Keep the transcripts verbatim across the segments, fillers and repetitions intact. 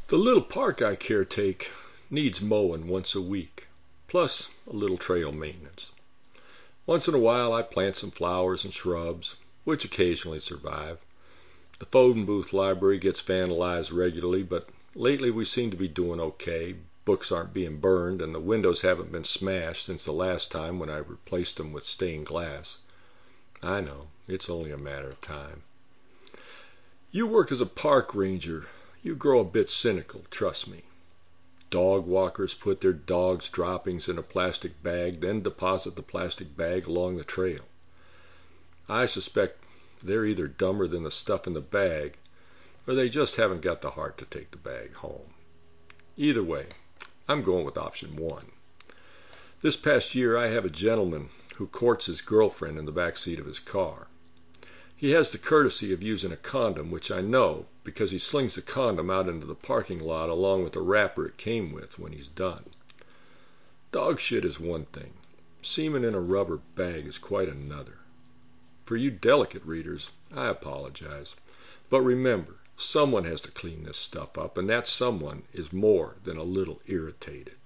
The little park I caretake needs mowing once a week, plus a little trail maintenance. Once in a while I plant some flowers and shrubs, which occasionally survive. The phone booth library gets vandalized regularly, but lately we seem to be doing okay. Books aren't being burned, and the windows haven't been smashed since the last time when I replaced them with stained glass. I know, it's only a matter of time. You work as a park ranger. You grow a bit cynical, trust me. Dog walkers put their dogs' droppings in a plastic bag, then deposit the plastic bag along the trail. I suspect they're either dumber than the stuff in the bag, or they just haven't got the heart to take the bag home. Either way, I'm going with option one. This past year I have a gentleman who courts his girlfriend in the back seat of his car. He has the courtesy of using a condom, which I know because he slings the condom out into the parking lot along with the wrapper it came with when he's done. Dog shit is one thing. Semen in a rubber bag is quite another. For you delicate readers, I apologize. But remember, someone has to clean this stuff up, and that someone is more than a little irritated.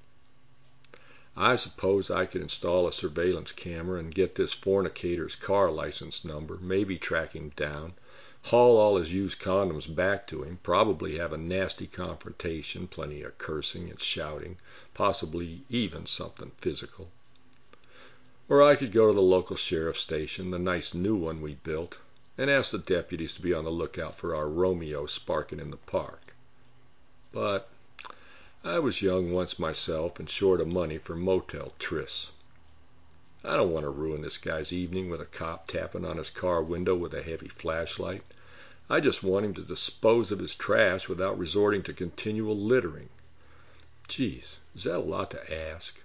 I suppose I could install a surveillance camera and get this fornicator's car license number, maybe track him down, haul all his used condoms back to him, probably have a nasty confrontation, plenty of cursing and shouting, possibly even something physical. Or I could go to the local sheriff's station, the nice new one we built, and ask the deputies to be on the lookout for our Romeo sparking in the park. But I was young once myself and short of money for motel trysts. I don't want to ruin this guy's evening with a cop tapping on his car window with a heavy flashlight. I just want him to dispose of his trash without resorting to continual littering. Geez, is that a lot to ask?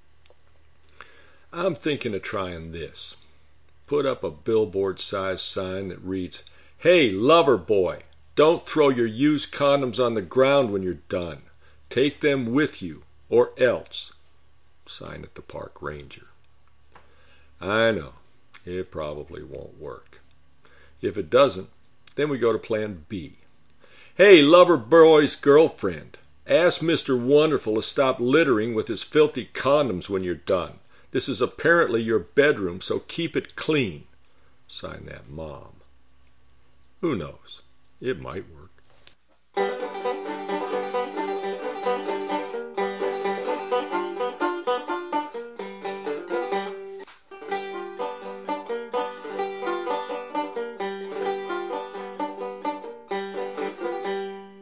I'm thinking of trying this. Put up a billboard-sized sign that reads, "Hey, lover boy, don't throw your used condoms on the ground when you're done. Take them with you, or else." Sign at the park ranger. I know, it probably won't work. If it doesn't, then we go to plan B. "Hey, lover boy's girlfriend, ask Mister Wonderful to stop littering with his filthy condoms when you're done. This is apparently your bedroom, so keep it clean." Sign that mom. Who knows? It might work.